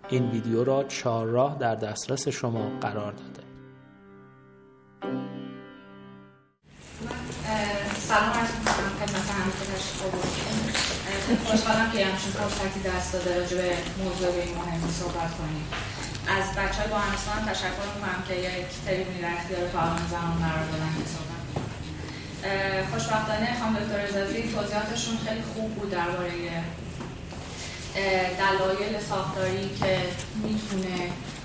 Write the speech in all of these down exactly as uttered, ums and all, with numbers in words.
این ویدیو را چهارراه در دسترس شما قرار داده. سلام عرض می‌کنم خدمت همه که تشریف آوردید. خیلی خوشحالم که همچین فرصتی دست داده راجع به موضوع مهمی صحبت کنیم. از بچه‌های با همسان تشکر می‌کنم که یک تریبونی در اختیار فعالان زنان قرار دادن که صحبت کنیم. خوشبختانه خانم دکتر اعزازی توضیحاتشون خیلی خوب بود درباره دلایل ساختاری که میتونه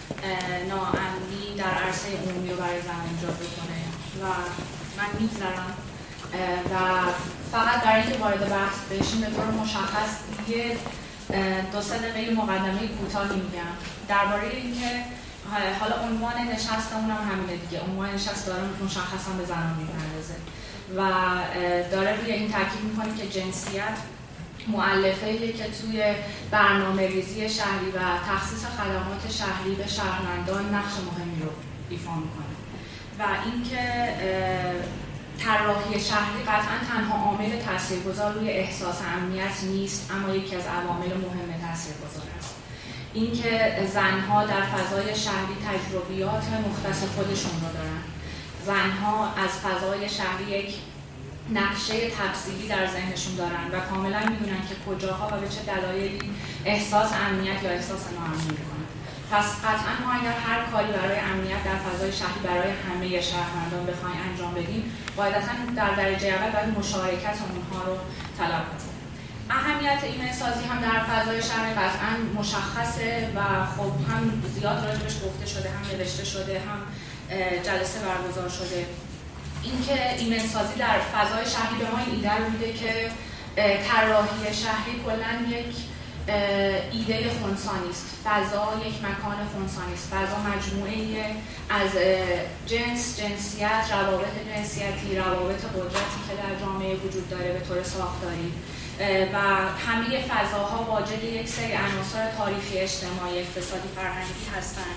ناامنی در عرصه عمومی رو برای زن ایجاد بکنه و من میگذرم و فقط برای اینکه وارد بحث بشیم به طور مشخص یه دو سه دقیقه مقدمه کوتاهی میگم درباره اینکه حالا عنوان نشستمون هم همینه دیگه. عنوان نشست داره مشخصا به زنان میپردازه و داره روی این تاکید میکنه که جنسیت مؤلفه‌ایه که توی برنامه‌ریزی شهری و تخصیص خدمات شهری به شهروندان نقش مهمی رو ایفا میکنه و اینکه طراحی شهری قطعاً تنها عامل تاثیرگذار روی احساس امنیت نیست، اما یکی از عوامل مهم تاثیرگذار است. اینکه زنها در فضای شهری تجربیات مختص خودشون رو دارن. زنها از فضای شهری یک نقشه تفصیلی در ذهنشون دارن و کاملا میدونن که کجاها و به چه دلایلی احساس امنیت یا احساس ناامنی میکنن. پس قطعا ما اگر هر کاری برای امنیت در فضای شهری برای همه شهروندان بخوایم انجام بدیم، قاعدتا در درجه اول باید مشارکت اونها رو طلب کنیم. اهمیت ایمن سازی هم در فضای شهری قطعا مشخصه و خب هم زیاد راجبش گفته شده، هم نوشته شده، هم جلسه برگزار شده. اینکه ایمن سازی در فضای شهری به ما این ایده رو میده که طراحی شهری کلاً یک ایده خنثانی است. فضا یک مکان خنثانی است. فضا مجموعه‌ای از جنس، جنسیت، روابط جنسیتی، روابط قدرتی که در جامعه وجود داره به طور ساختاری و همه فضاها واجد یک سری عناصر تاریخی، اجتماعی، اقتصادی، فرهنگی هستند.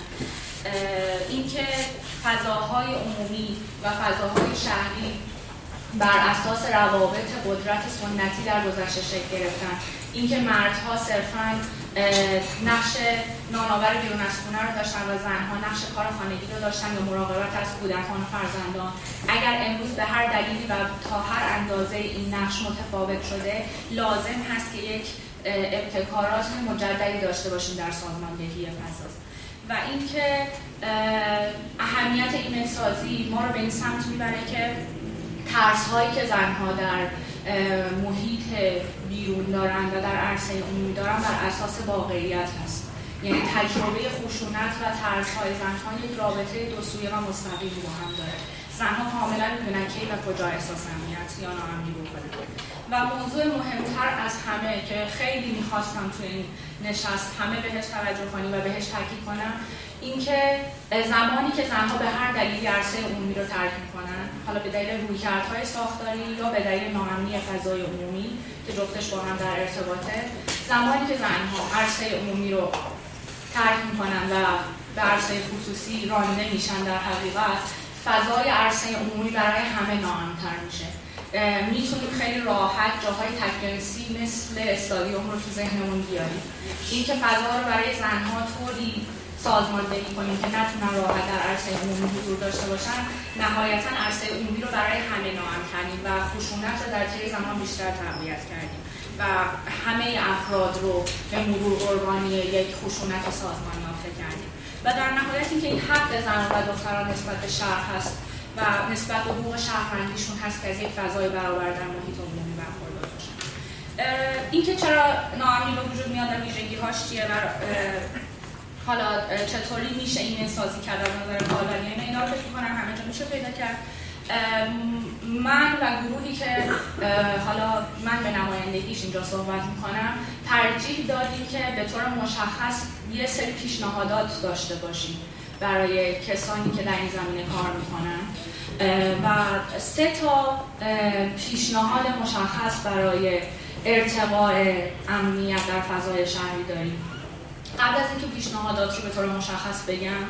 اینکه فضاهای عمومی و فضاهای شهری بر اساس روابط قدرت سنتی در گذشته شکل گرفتن، اینکه مردها صرفاً نقش نانآور بیرون از خونه رو داشتن و زنها نقش کار خانگی رو داشتن یا مراقبت از کودکان و فرزندان، اگر امروز به هر دلیلی و تا هر اندازه این نقش متفاوت شده، لازم هست که یک ابتکارات مجددی داشته باشیم در سازماندهی فضا. و اینکه اهمیت ایمن سازی ما رو به این سمت میبره که ترس هایی که زنها در محیط بیرون دارن و در عرصه عمومی دارن بر اساس واقعیت هست. یعنی تجربه خشونت و ترس های زنها یک رابطه دو سویه و مستقیم با هم داره. زنها کاملا میدونن کی و کجا احساس امنیت یا ناامنی بکنن. و موضوع مهمتر از همه که خیلی میخواستم توی این نشست همه بهش توجه کنیم و بهش تاکید کنم، اینکه زمانی که زنها به هر دلیلی عرصه عمومی رو ترک میکنن، حالا به دلیل رویکردهای ساختاری یا به دلیل ناامنی فضای عمومی که جفتش با هم در ارتباطه، زمانی که زنها عرصه عمومی رو ترک میکنن و به عرصه خصوصی رانده میشن، در حقیقت فضای عرصه عمومی برای همه ناامن‌تر میشه. میتونیم خیلی راحت جاهای تک‌جنسی مثل استادیوم رو تو ذهنمون بیاریم. این که فضا رو برای زنها طوری سازماندهی کنیم که نتونن راحت در عرصه عمومی حضور داشته باشن، نهایتاً عرصه عمومی رو برای همه ناامن کردیم و خشونت رو در طی زمان بیشتر تقویت کردیم و همه افراد رو به مرور قربانی یک خشونت سازمان یافته کردیم. و در نهایت اینکه این حق زنان و دختران نسبت به شهر هست و نسبت به حقوق شهروندیشون هست که از یک فضای برابر در محیط عمومی برخوردار باشن. اینکه چرا ناامنی به وجود میاد و ویژگی‌هاش چیه و حالا چطوری میشه ایمن سازی کرد از نظر کالبدی، یعنی اینا رو فکر می‌کنم همه جا میشه پیدا کرد. من و گروهی که حالا من به نمایندگیش اینجا صحبت میکنم ترجیح دادیم که به طور مشخص یه سری پیشنهادات داشته باشیم برای کسانی که در این زمینه کار میکنن و سه تا پیشنهاد مشخص برای ارتقاء امنیت در فضای شهری داریم. قبل از اینکه پیشنهادات رو به طور مشخص بگم،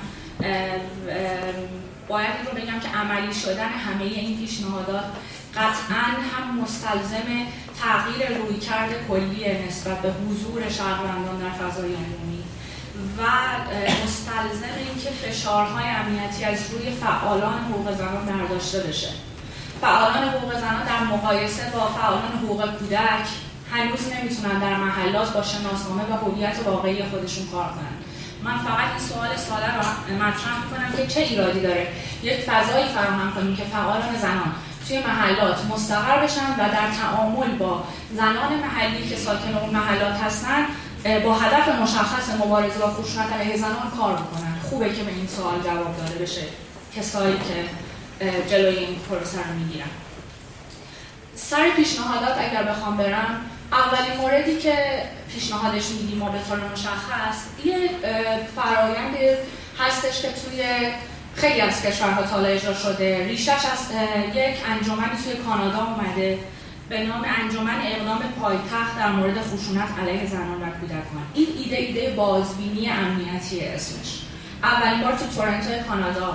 باید این رو بگم که عملی شدن همه این پیشنهادات قطعاً هم مستلزم تغییر رویکرد کلی نسبت به حضور شهروندان در فضای عمومی و مستلزم این که فشارهای امنیتی از روی فعالان حقوق زنان برداشته بشه. فعالان حقوق زنان در مقایسه با فعالان حقوق کودک هنوز نمیتونن در محلات با شناسنامه و هویت واقعی خودشون کار کنن. من فقط این سوال ساده رو مطرح میکنم که چه ایرادی داره یک فضایی فراهم کنیم که فعالان زنان توی محلات مستقر بشن و در تعامل با زنان محلی که ساکن اون محلات هستن با هدف مشخص مبارزه با خشونت علیه زنان کار بکنن. خوبه که به این سوال جواب داده بشه کسایی که جلوی این پروسه رو میگیرن. سر پیشنهادات اگر بخوام برم، اولین موردی که پیشنهادش میدیم ما به طور مشخص یه فرایند هستش که توی خیلی از کشورها تا اجرا شده. ریشش از یک انجمنی توی کانادا اومده به نام انجمن اقدام پایتخت در مورد خشونت علیه زنان و کودکان. این ایده ایده بازبینی امنیتی اسمش. اولین بار تو تورنتو کانادا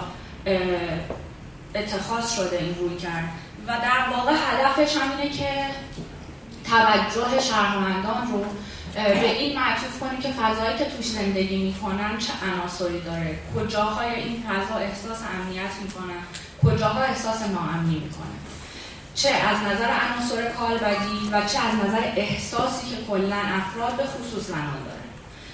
اتخاذ شده این روی کرد و در واقع هدفش همینه که توجه شهروندان رو به این معطوف کنه که فضایی که توش زندگی میکنن چه عناصری داره، کجاهای این فضا احساس امنیت میکنن، کجاها احساس ناامنی میکنن، چه از نظر عناصر کالبدی و چه از نظر احساسی که کلا افراد به خصوص زنان داره.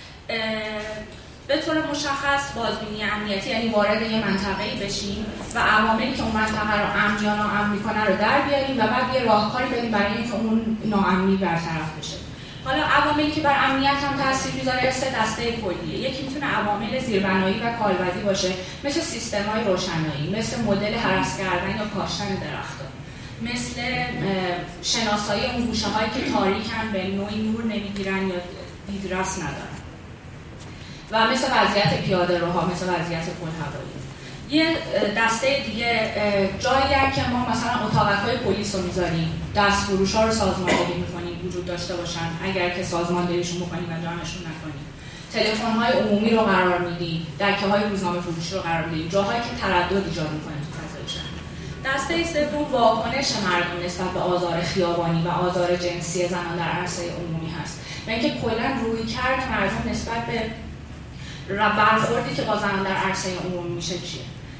به طور مشخص بازبینی امنیتی یعنی وارد یه منطقه‌ای بشیم و عواملی که اون منطقه رو امن یا ناامن میکنه رو در بیاریم و بعد یه راهکاری بدیم برای اینکه اون ناامنی برطرف بشه. حالا عواملی که بر امنیت هم تاثیر میذاره سه دسته کلیه. یکی میتونه عوامل زیربنایی و کالبدی باشه، مثل سیستم‌های روشنایی، مثل مدل هرس کردن یا کاشتن درخت‌ها، مثل شناسایی اون گوشه‌هایی که تاریکن، به نوعی نور نمیگیرن یا دیدرس ندارن، و مثل وضعیت پیاده روها، مثل وضعیت پل‌هوایی. یه دسته دیگه جایی که ما مثلا اتاقک‌های پلیس رو میذاریم، دستفروش‌ها رو سازماندهی می‌کنیم وجود داشته باشن، اگر که سازماندهیشون بکنیم و جمعشون نکنیم. تلفن‌های عمومی رو قرار میدیم، دکه‌های روزنامه فروشی رو قرار میدیم، جاهایی که تردد ایجاد می‌کنه تو فضای شهر. دسته سوم واکنش مردم نسبت به آزار خیابانی و آزار جنسی زنان در عرصه عمومی هست. و اینکه کلاً رویکرد مردم نسبت به برخوردی که با زنان در عرصه عمومی میشه چیه.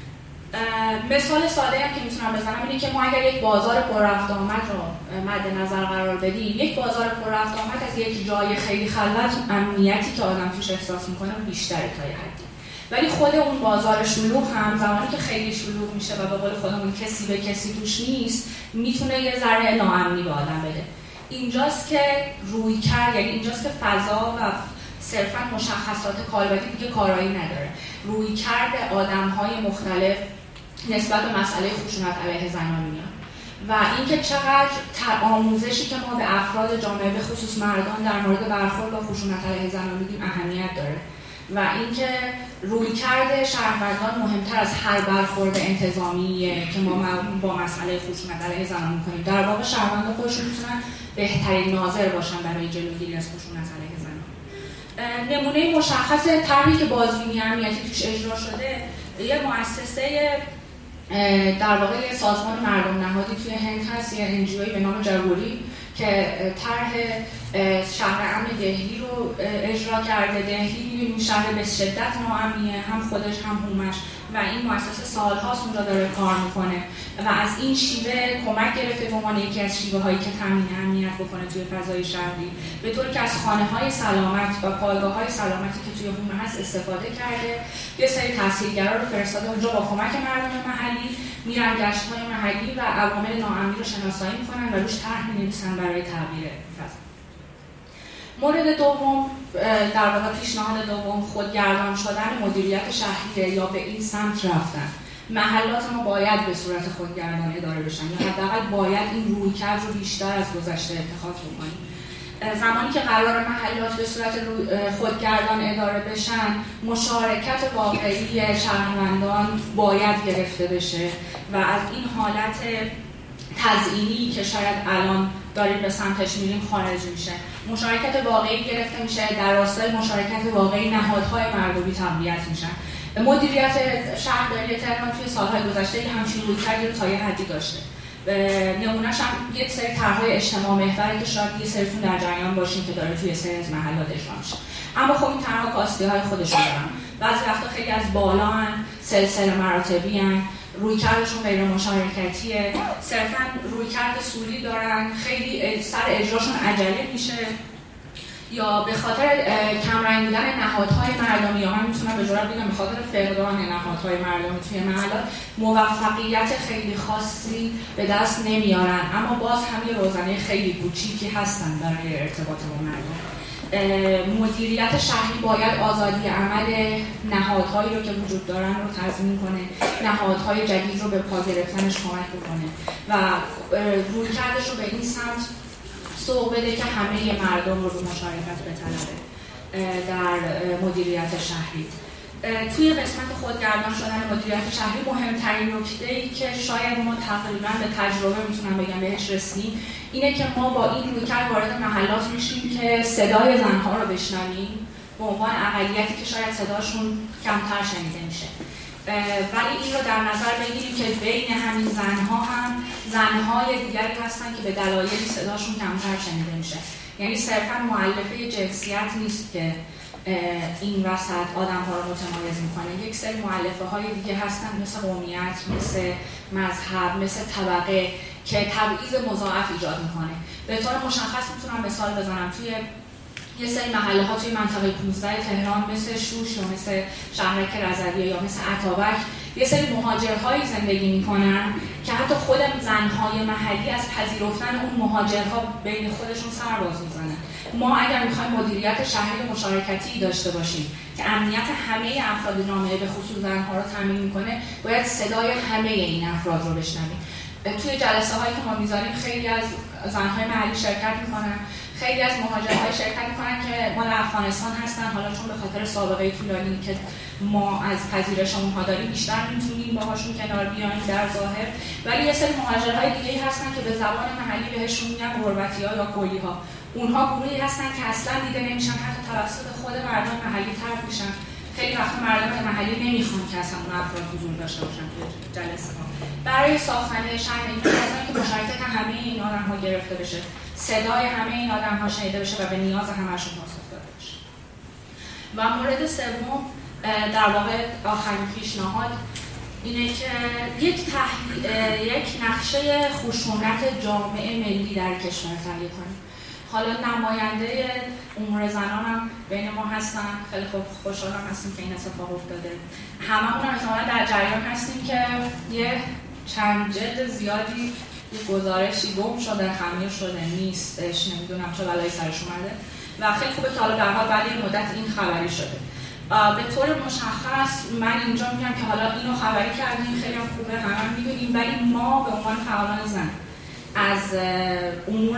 مثال ساده هم که میتونم بزنم اینه که ما اگر یک بازار پر رفت آمد رو مد نظر قرار بدیم، یک بازار پر رفت آمد از یک جای خیلی خلوت امنیتی که آدم توش احساس میکنه بیشتره تا یه حدی، ولی خود اون بازار شلوغ هم زمانی که خیلی شلوغ میشه و به قول خودمون کسی به کسی توش نیست، میتونه یه ذره ناامنی به آدم بده. اینجاست که روی کرد، یعنی اینجاست که فضا و صرفاً مشخصات کالبدی دیگه کارایی نداره. روی کرد آدم‌های مختلف نسبت به مسئله خشونت علیه زنان میاد و اینکه چقدر آموزشی که ما به افراد جامعه به خصوص مردان در مورد برخورد با خشونت علیه زنان میدیم اهمیت داره و اینکه رویکرد شهروندان مهمتر از هر برخورد انتظامیه که ما با مسئله خشونت علیه زنان میکنیم. در واقع شهروندان خودشون میتونن بهترین ناظر باشن برای جلوگیری از خشونت علیه زنان. نمونه مشخص طرحی که بازبینی امنیتی توش اجرا شده، یه مؤسسه در واقع یه سازمان مردم نهادی توی هند هست، یه انجیوی به نام جاگوری که طرح شهر امن دهلی رو اجرا کرده. دهلی شهر به شدت ناامنیه، هم خودش هم هومش، و این مؤسسه سالهاست اونجا داره کار میکنه و از این شیوه کمک گرفته به عنوان یکی از شیوه هایی که تامین امنیت بکنه توی فضای شهری، به طوری که از خانه های سلامت و پایگاه های سلامتی که توی هومه هست استفاده کرده. یه سری تحصیلگرا رو فرستاده اونجا با کمک مردم محلی، میرن گشت های محلی و عوامل ناامنی رو شناسایی میکنن و روش طرح می‌نویسن برای تغییر فضا. مورد دوم، در واقع پیشنهاد دوم، خودگردان شدن مدیریت شهریه یا به این سمت رفتن. محلات ما باید به صورت خودگردان اداره بشن یا حداقل باید این رویکرد رو بیشتر از گذشته اتخاذ بکنیم. زمانی که قرار محلات به صورت خودگردان اداره بشن، مشارکت واقعی شهروندان باید گرفته بشه و از این حالت تزیینی که شاید الان داریم به سمتش میریم خارج میشه. مشارکت واقعی گرفته میشه، در راستای مشارکت واقعی نهادهای مردمی تقویت میشن. مدیریت شهرداری تهران توی سالهای گذشته همچین رویکردی رو تا یه حدی داشته، نمونه‌ش هم یه سری طرح‌های اجتماع محوره که شاید یه سریتون در جریان باشین که داره توی سری از محلات اجرا میشه. اما خب این طرح‌ها کاستی‌های خودشون دارن. بعضی وقتا خیلی از بالا هن، سلسله مراتبی هن، رویکردشون غیر مشارکتیه، صرفاً رویکرد سوری دارن، خیلی سر اجراشون عجله میشه، یا به خاطر کمرنگ بودن نهادهای مردمی، یا من میتونم به جرات بگم به خاطر فقدان نهادهای مردمی توی محلات موفقیت خیلی خاصی به دست نمیارن، اما باز هم یه روزنه خیلی کوچیکی هستن برای ارتباط با مردم. مدیریت شهری باید آزادی عمل نهادهایی رو که وجود دارن رو تضمین کنه، نهادهای جدید رو به پا گرفتنش کمک بکنه و رویکردش رو به این سمت سوق بده که همه مردم رو مشارکت بطلبه در مدیریت شهری. توی قسمت خودگردان شدن مدیریت شهری مهمترین نکته‌ای که شاید ما تقریبا به تجربه میتونم بگم بهش رسیدیم اینه که ما با این رویکرد وارد محلات میشیم که صدای زنها رو بشنویم به عنوان اقلیتی که شاید صداشون کمتر شنیده میشه، ولی این رو در نظر بگیریم که بین همین زنها هم زنهای دیگری هستن که به دلایلی صداشون کمتر شنیده میشه. یعنی صرفا مؤلفه جنسیت نیست که این وسط آدم ها رو متمایز میکنه، یک سری مؤلفه های دیگه هستن مثل قومیت، مثل مذهب، مثل طبقه که تبعیض مضاعف ایجاد میکنه. به طور مشخص میتونم مثال بزنم، توی یه سری محله ها توی منطقه پانزده تهران مثل شوش یا مثل شهرک رضویه یا مثل اتابک یه سری مهاجرهایی زندگی میکنن که حتی خود زنهای محلی از پذیرفتن اون مهاجرها بین خودشون سر باز میزنن. ما اگر میخوایم مدیریت شهری مشارکتی داشته باشیم که امنیت همه افراد جامعه به خصوص زنها رو تامین میکنه، باید صدای همه این افراد رو بشنویم. توی جلسه هایی که ما میذاریم خیلی از زنهای محلی شرکت میکنن، خیلی از مهاجرهای شرکت میکنن که مال افغانستان هستن، حالا چون به خاطر سابقه طولانی که ما از پذیرش اونها داریم بیشتر میتونیم باهاشون کنار بیایم در ظاهر، ولی یه سری مهاجرهای دیگه‌ای هستن که به زبان محلی بهشون میگن غربتی‌ها یا کلی‌ها. اونها گروهی هستن که اصلا دیده نمیشن، حتی توسط خود مردم محلی طرف میشن. خیلی وقتا مردم محلی نمیخوان که اصلا اون افراد حضور داشته باشن توی جلسه ها. برای ساختن شهر این لازمه که مشارکت همه این آدم‌ها گرفته بشه، صدای همه این آدم‌ها شنیده بشه و به نیاز همه‌شون پاسخ داده بشه. و مورد سوم در واقع آخرین پیشنهاد اینه که یک تحلیل یک نقشه خشونت جامعه ملی در کشور تهیه کنیم. حالا نماینده امور زنان هم بین ما هستن، خیلی خوب خوشحالم هستیم که این اتفاق افتاده. هممون هم احتمالاً در جریان هستیم که یه چند جلد زیادی یه گزارشی گم شده، خمیر شده، نیستش، نمیدونم چه بلایی سرش اومده و خیلی خوبه که حالا در حال بعد این مدت این خبری شده. به طور مشخص من اینجا میگم که حالا اینو خبری کردیم، خیلی هم خوبه، همه هم میدونیم، ولی ما به عنوان فعالان زن از امور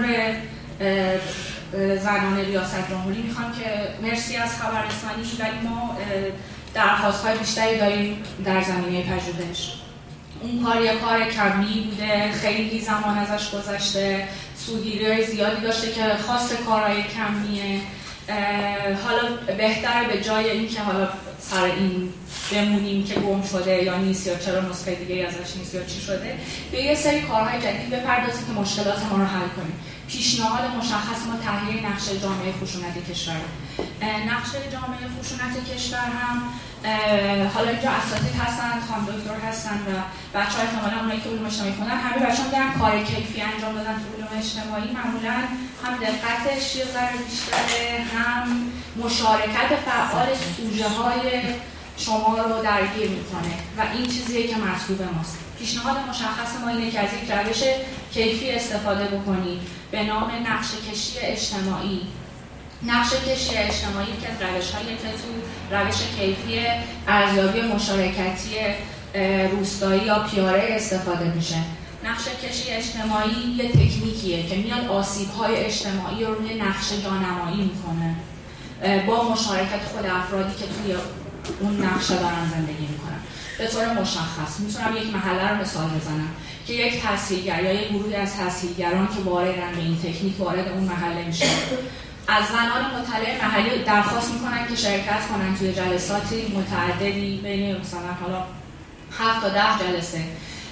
زنان ریاست جمهوری میخوام که مرسی از خبررسانی، ولی ما درخواست‌های بیشتری داریم در زمینه پژوهش. اون کار یه کار کمی بوده، خیلی زمان ازش گذشته، سوگیری‌های زیادی داشته که خاص کارهای کمیه. حالا بهتره به جای اینکه حالا سر این بمونیم که گم شده یا نیست یا چرا نسخه دیگه ازش نیست یا چی شده، به یه سری کارهای جدید بپردازیم که مشکلات ما رو حل کنیم. پیشنهاد مشخص ما تحلیل نقشه جامعه خشونت کشور. نقشه جامعه خشونت کشور هم حالا اینجا اساتید هستن، خانم دکتر هستن و بچه‌ها احتمالاً اونایی که علوم اجتماعی خوندن، همه بچه‌ها دارن کار کیفی انجام دادن تو علوم اجتماعی، معمولاً هم دقتش یه ذره بیشتره، هم مشارکت فعال سوژه‌های شما رو درگیر میکنه و این چیزیه که مطلوب ماست. پیشنهاد مشخص ما اینه که از یک روش کیفی استفاده بکنید به نام نقشه کشی اجتماعی. نقشه کشی اجتماعی که روش‌هایی که تو روش کیفی ارزیابی مشارکتی روستایی یا پیاره استفاده میشه. نقشه کشی اجتماعی یه تکنیکیه که میاد آسیب‌های اجتماعی رو روی نقشه جانمایی میکنه با مشارکت خود افرادی که توی اون نقشه دارن زندگی میکنن. به طور مشخص میتونم یک محله رو مثال بزنم که یک تحصیلگر یا یک گروهی از تحصیلگران که واردن به این تکنیک وارد اون محله میشه، از زنان مطلع محلی درخواست میکنن که شرکت کنن توی جلساتی متعددی بین مثلا حالا هفت تا ده جلسه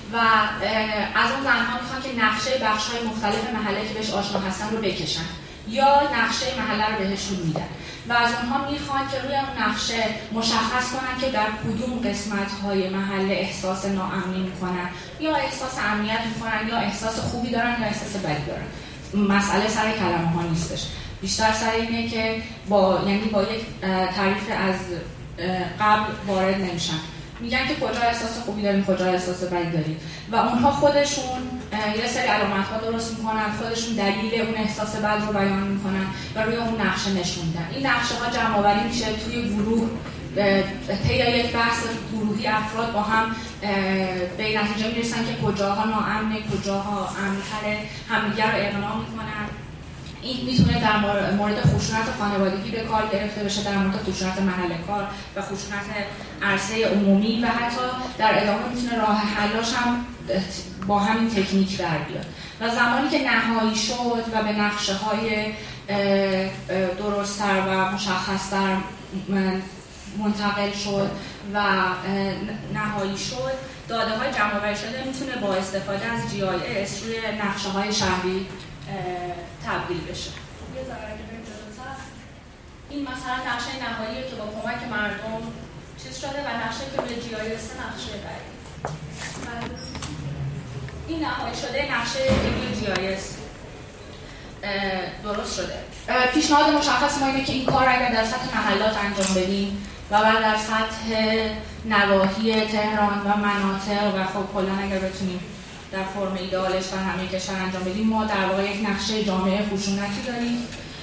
و از اون زنها میخوان که نقشه بخش‌های مختلف محله که بهش آشنا هستن رو بکشن یا نقشه محله رو بهشون میدن و از اونها میخوان که روی اون نقشه مشخص کنن که در کدوم قسمت‌های محله احساس ناامنی میکنن یا احساس امنیت میکنن یا احساس خوبی دارن یا احساس بدی دارن. مسئله سر کلمه ها نیستش، بیشتر سر اینه که با یعنی با یک تعریف از قبل وارد نمیشن، میگن که کجا احساس خوبی داریم کجا احساس بدی داریم و اونها خودشون یه سری علامت ها درست میکنن، خودشون دلیل اون احساس بد رو بیان میکنن و روی اون نقشه نشون میدن. این نقشه ها جمع آوری میشه توی گروه، طی یک بحث گروهی افراد با هم به نتیجه میرسن که کجاها ناامنه کجاها امن‌تره، همدیگر رو اقناع میکنن. این میتونه در مورد خشونت خانوادگی به کار گرفته بشه، در مورد خشونت محل کار و خشونت عرصه عمومی و حتی در ادامه میتونه راه حلاش هم با همین تکنیک در بیاد. و زمانی که نهایی شد و به نقشه های درست‌تر و مشخص‌تر منتقل شد و نهایی شد، داده های جمع آوری شده میتونه با استفاده از جی آی اس روی نقشه های شهری تبدیل بشه. یه ذره اگه بریم جلوتر، این مثلا نقشه نهاییه که با کمک مردم چیز شده و نقشه که به جی آی اس نقشه بعدی. این نهایی شده نقشه که جی آی اس درست شده. پیشنهاد مشخص ما اینه که این کار اگر در سطح محلات انجام بدیم و بعد در سطح نواحی تهران و مناطق و خب کلا اگر بتونیم در فرم ایدئالش در همه کشور انجام بدیم، ما در واقع یک نقشه جامعه خشونتی داریم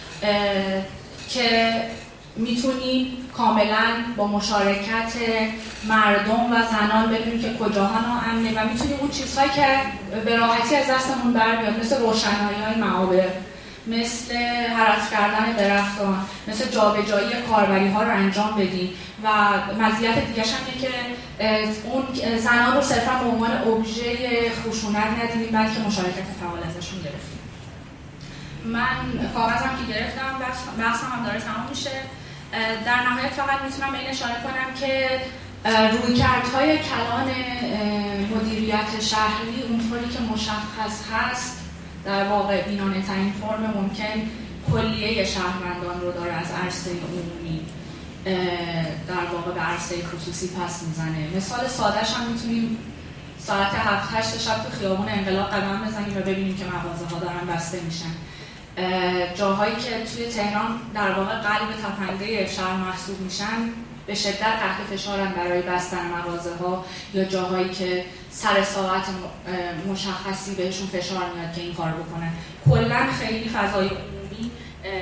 که میتونیم کاملا با مشارکت مردم و زنان ببینیم که کجاها ناامنه و میتونیم اون چیزهایی که به راحتی از دستمون بر بیاد مثل روشنایی‌های معابر، مثل حرکت کردن درختان، مثل جابجایی کاربری‌ها رو انجام بدیم و مزیت دیگه‌ش اینه که اون زنان رو صرفا به عنوان ابژه خشونت ندیدیم بلکه مشارکت فعال ازشون گرفتیم. من کاغذم که گرفتم، بحثم هم داره تمام میشه. در نهایت فقط میتونم به این اشاره کنم که رویکردهای کلان مدیریت شهری اونطوری که مشخص هست در واقع بینانه ترین فرم ممکن کلیه شهروندان رو داره از عرصه عمومی در واقع به عرصه خصوصی پس میزنه. مثال سادهش هم میتونیم ساعت هفت هشت شب تو خیابون انقلاب قدم بزنیم و ببینیم که مغازه ها دارن بسته میشن. جاهایی که توی تهران در واقع قلب تپنده شهر محسوب میشن به شدت تحت فشارن برای بستن مغازه ها یا جاهایی که سر ساعت مشخصی بهشون فشار میاد که این کار بکنن. کلا خیلی فضای عمومی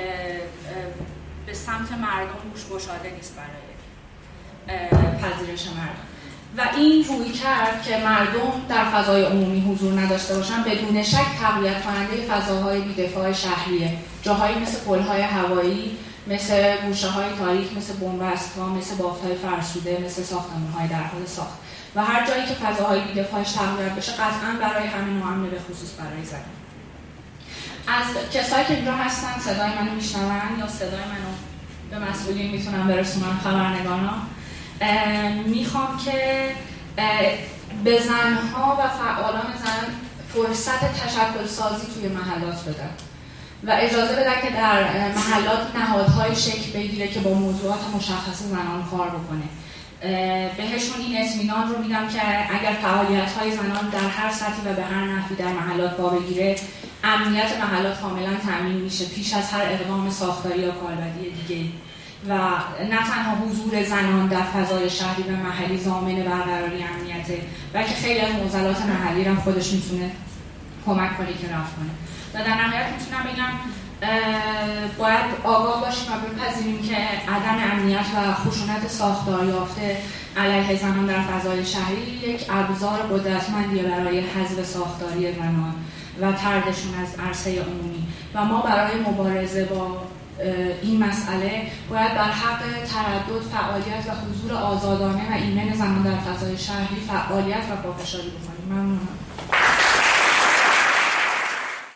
به سمت مردم روش گشاده نیست برای پذیرش مردم و این روی کرد که مردم در فضای عمومی حضور نداشته باشن بدون شک تقویت کننده فضاهای بی‌دفاع شهریه. جاهایی مثل پل‌های هوایی، مثل گوشه‌های تاریک، مثل بنبست‌ها، مثل بافت‌های فرسوده، مثل ساختمان‌های در حال ساخت و هر جایی که فضاهای بی‌دفاعش تقویت بشه قطعاً برای همه ناامنه، به خصوص برای زنان. از کسایی که اینجا هستن صدای منو میشنون یا صدای منو به مسئولین میتونم برسونم، خبرنگاران، میخوام که به زنها و فعالان زن فرصت تشکل سازی توی محلات بدن و اجازه بدن که در محلات نهادهای شکل بگیره که با موضوعات مشخص زنان کار بکنه. بهشون این اطمینان رو میدم که اگر فعالیت‌های زنان در هر سطحی و به هر نحوی در محلات پا بگیره، امنیت محلات کاملا تامین میشه پیش از هر اقدام ساختاری یا کاربردی دیگه و نه تنها حضور زنان در فضای شهری و محلی ضامن برقراری امنیته، بلکه خیلی از معضلات محلی رو خودش میتونه کمک کنه که رفع کنه. و در نهایت میتونم بگم باید آگاه باشیم و بپذیریم که عدم امنیت و خشونت ساختار یافته علیه زنان در فضای شهری یک ابزار قدرتمندیه برای حذف ساختاری زنان و طردشون از عرصه عمومی و ما برای مبارزه با این مسئله باید بر حق تردد، فعالیت و حضور آزادانه و ایمن زنان در فضای شهری فعالیت و پافشاری بکنیم. ممنونم.